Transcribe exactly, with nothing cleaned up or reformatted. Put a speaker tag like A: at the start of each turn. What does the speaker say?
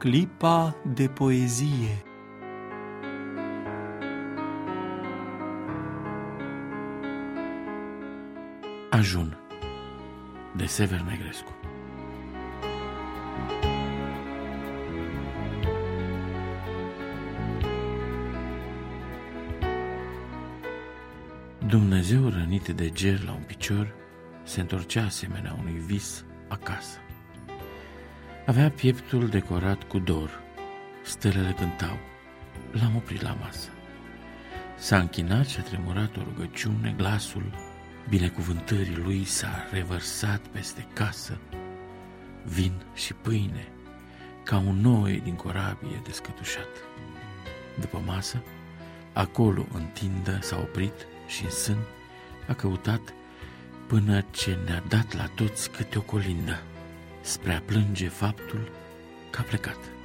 A: clipa de poezie.
B: Ajun de Sever Negrescu. Dumnezeu, rănit de ger la un picior, se întorcea asemenea unui vis acasă. Avea pieptul decorat cu dor, stelele cântau, l-am oprit la masă. S-a închinat și a tremurat o rugăciune, glasul binecuvântării lui s-a revărsat peste casă, vin și pâine, ca un noi din corabie descătușat. După masă, acolo în tindă s-a oprit și în sân a căutat până ce ne-a dat la toți câte o colindă, spre a plânge faptul că a plecat.